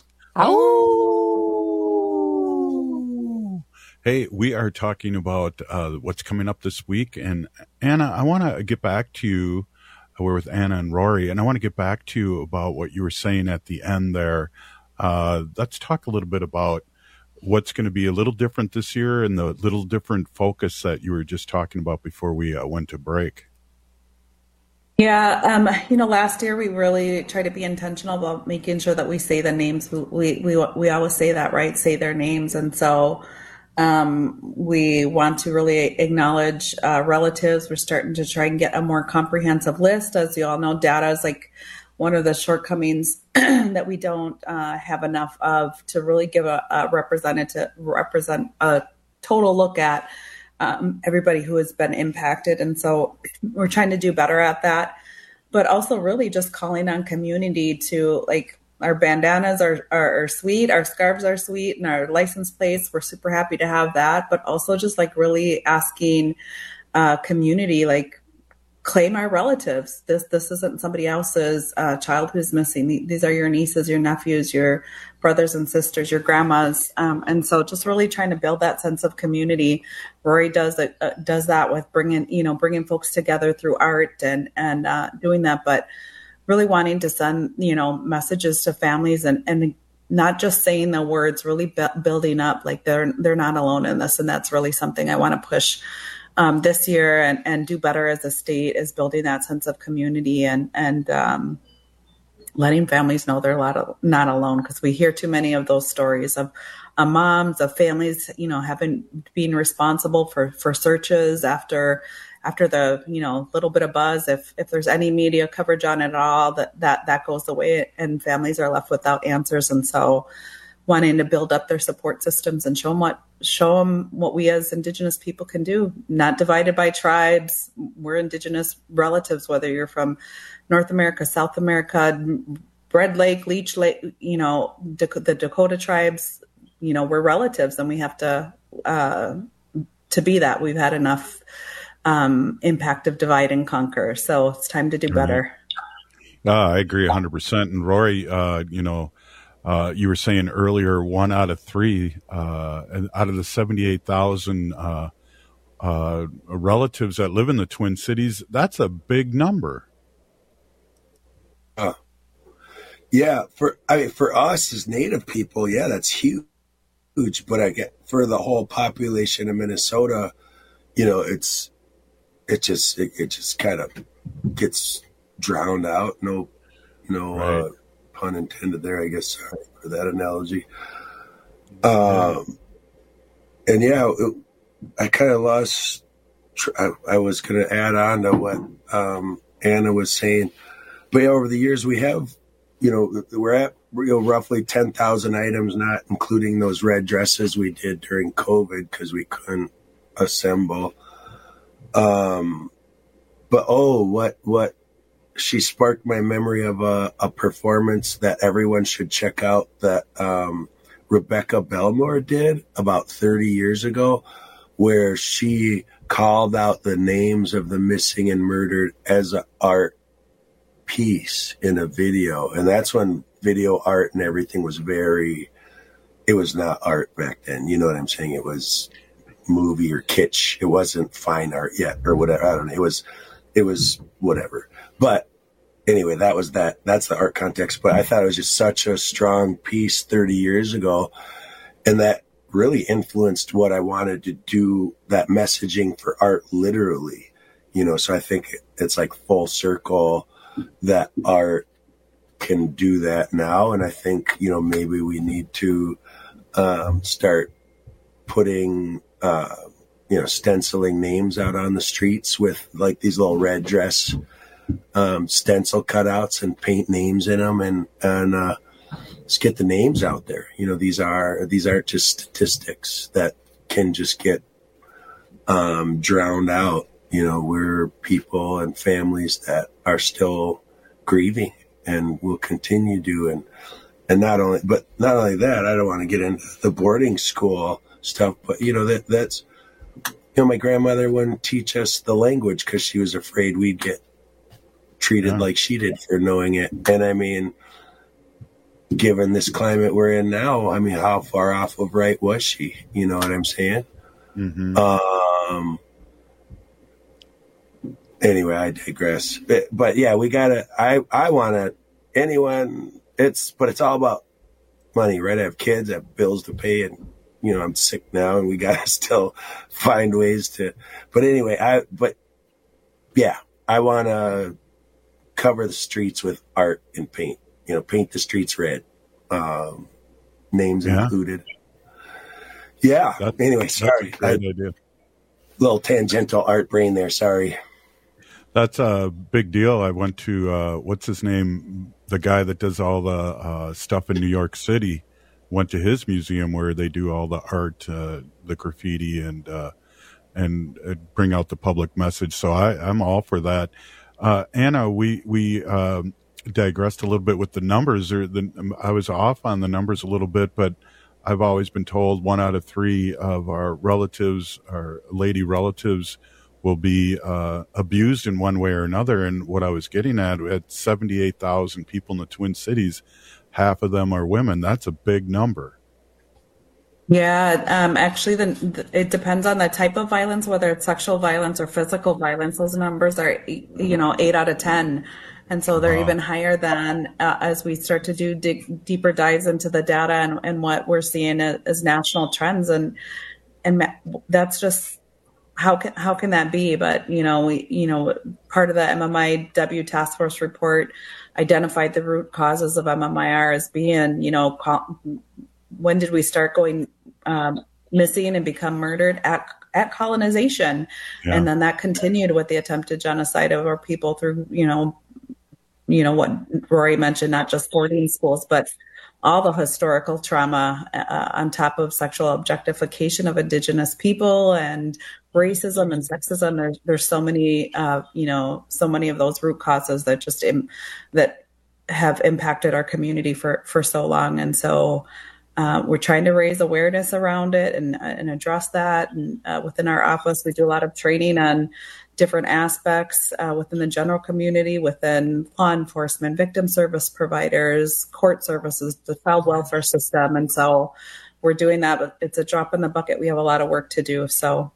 Oh! Hey, we are talking about what's coming up this week, and Anna, I want to get back to you. We're with Anna and Rory, and I want to get back to you about what you were saying at the end there. Let's talk a little bit about what's going to be a little different this year and the little different focus that you were just talking about before we went to break. Yeah, last year we really tried to be intentional about making sure that we say the names. We always say that, right? Say their names. And so we want to really acknowledge relatives. We're starting to try and get a more comprehensive list. As you all know, data is like one of the shortcomings that we don't have enough of to really give a total look at everybody who has been impacted. And so we're trying to do better at that, but also really just calling on community to, like, our bandanas are sweet, our scarves are sweet, and our license plates, we're super happy to have that, but also just like really asking community, like, claim our relatives. This isn't somebody else's child who's missing. These are your nieces, your nephews, your brothers and sisters, your grandmas. And so just really trying to build that sense of community. Rory does that with bringing folks together through art and doing that, but really wanting to send, messages to families and not just saying the words, really building up, like they're not alone in this. And that's really something I want to push this year and do better as a state, is building that sense of community and letting families know they're not alone, because we hear too many of those stories of moms, of families, being responsible for searches after the, little bit of buzz. If there's any media coverage on it at all, that goes away and families are left without answers. And so wanting to build up their support systems and show them what we as Indigenous people can do, not divided by tribes. We're Indigenous relatives, whether you're from North America, South America, Red Lake, Leech Lake, the Dakota tribes, we're relatives, and we have to be that. We've had enough impact of divide and conquer. So it's time to do better. I agree 100%. And Rory, you were saying earlier, 1 out of 3 out of the 78,000 relatives that live in the Twin Cities, that's a big number. Yeah, for us as Native people, yeah, that's huge. But I get for the whole population of Minnesota, it just kind of gets drowned out. No. Right. Pun intended there, I guess. Sorry for that analogy. And yeah, I kind of lost. I was going to add on to what Anna was saying, but yeah, over the years we have, we're at roughly 10,000 items, not including those red dresses we did during COVID because we couldn't assemble. But what. She sparked my memory of a performance that everyone should check out that Rebecca Belmore did about 30 years ago, where she called out the names of the missing and murdered as an art piece in a video. And that's when video art and everything was it was not art back then. You know what I'm saying? It was movie or kitsch. It wasn't fine art yet or whatever. I don't know. It was whatever. But anyway, that's the art context. But I thought it was just such a strong piece 30 years ago. And that really influenced what I wanted to do, that messaging for art literally, so I think it's like full circle that art can do that now. And I think, maybe we need to start putting, stenciling names out on the streets with like these little red dress stencil cutouts and paint names in them and let's get the names out there. These aren't just statistics that can just get drowned out. We're people and families that are still grieving and will continue to. And not only that, I don't want to get into the boarding school stuff, but that's my grandmother wouldn't teach us the language because she was afraid we'd get treated like she did for knowing it. And I mean, given this climate we're in now, I mean, how far off of right was she? You know what I'm saying? Mm-hmm. Anyway, I digress. But yeah, we gotta. I want to. Anyone. It's all about money, right? I have kids, I have bills to pay, and I'm sick now, and we gotta still find ways to. But anyway, I want to cover the streets with art and paint. Paint the streets red. Names included. Yeah. Anyway, sorry. That's a great idea. Little tangential art brain there. Sorry. That's a big deal. I went to, what's his name? The guy that does all the stuff in New York City. Went to his museum where they do all the art, the graffiti, and bring out the public message. So I'm all for that. Anna, we digressed a little bit with the numbers. I was off on the numbers a little bit, but I've always been told 1 out of 3 of our relatives, our lady relatives, will be abused in one way or another. And what I was getting at 78,000 people in the Twin Cities, half of them are women. That's a big number. Yeah, actually, it depends on the type of violence, whether it's sexual violence or physical violence. Those numbers are, 8 out of 10. And so they're even higher than as we start to do deeper dives into the data and what we're seeing as national trends. And that's just, how can that be? But, part of the MMIW task force report identified the root causes of MMIR as being, when did we start going missing and become murdered at colonization? Yeah. And then that continued with the attempted genocide of our people through, what Rory mentioned, not just boarding schools, but all the historical trauma on top of sexual objectification of Indigenous people and racism and sexism. There's so many, so many of those root causes that just that have impacted our community for so long. And so we're trying to raise awareness around it and address that. And within our office, we do a lot of training on different aspects within the general community, within law enforcement, victim service providers, court services, the child welfare system. And so we're doing that, but it's a drop in the bucket. We have a lot of work to do. So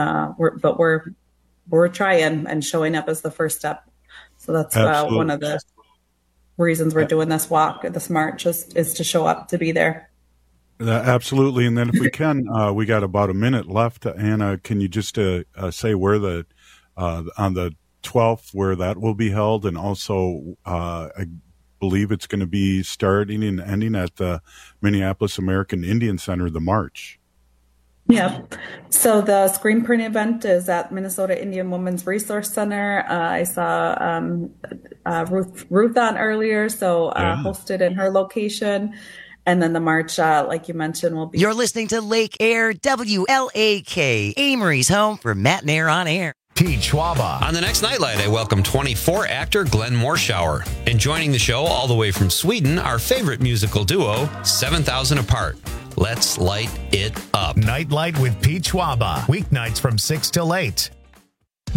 we're trying, and showing up as the first step. So that's one of the reasons we're doing this walk, this march, is to show up, to be there. Absolutely. And then if we can, we got about a minute left. Anna, can you just say where on the 12th, where that will be held? And also, I believe it's going to be starting and ending at the Minneapolis American Indian Center, the march. Yeah. So the screen print event is at Minnesota Indian Women's Resource Center. I saw Ruth on earlier, so hosted in her location. And then the march, like you mentioned, will be... You're listening to Lake Air, WLAK, Amory's home for Matt and Air on Air. Pete Schwaba. On the next Nightlight, I welcome 24 actor Glenn Morshower. And joining the show all the way from Sweden, our favorite musical duo, 7,000 Apart. Let's light it up. Nightlight with Pete Schwaba. Weeknights from 6 till 8.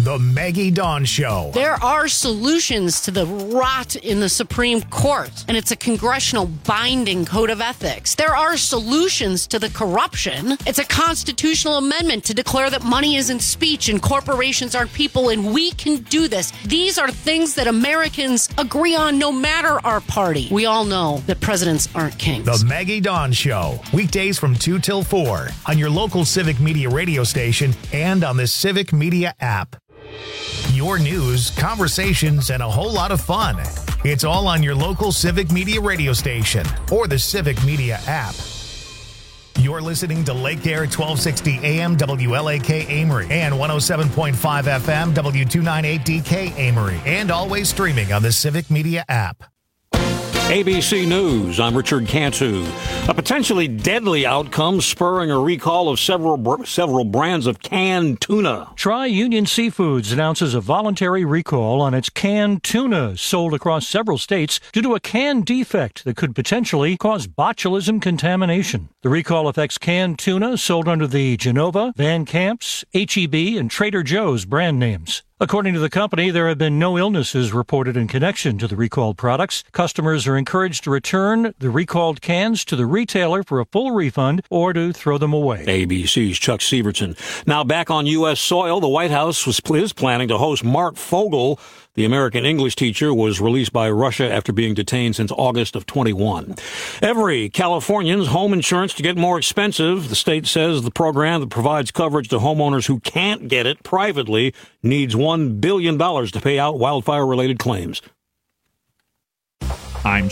The Maggie Dawn Show. There are solutions to the rot in the Supreme Court, and it's a congressional binding code of ethics. There are solutions to the corruption. It's a constitutional amendment to declare that money isn't speech and corporations aren't people, and we can do this. These are things that Americans agree on no matter our party. We all know that presidents aren't kings. The Maggie Dawn Show. Weekdays from 2 till 4 on your local Civic Media radio station and on the Civic Media app. Your news, conversations, and a whole lot of fun. It's all on your local Civic Media radio station or the Civic Media app. You're listening to Lake Air 1260 AM WLAK Amory and 107.5 FM W298DK Amory, and always streaming on the Civic Media app. ABC News, I'm Richard Cantu. A potentially deadly outcome spurring a recall of several brands of canned tuna. Tri-Union Seafoods announces a voluntary recall on its canned tuna sold across several states due to a can defect that could potentially cause botulism contamination. The recall affects canned tuna sold under the Genova, Van Camp's, H-E-B, and Trader Joe's brand names. According to the company, there have been no illnesses reported in connection to the recalled products. Customers are encouraged to return the recalled cans to the retailer for a full refund or to throw them away. ABC's Chuck Severson. Now back on U.S. soil, the White House is planning to host Mark Fogel. The American English teacher was released by Russia after being detained since August of 21. Every Californian's home insurance to get more expensive. The state says the program that provides coverage to homeowners who can't get it privately needs $1 billion to pay out wildfire-related claims. I'm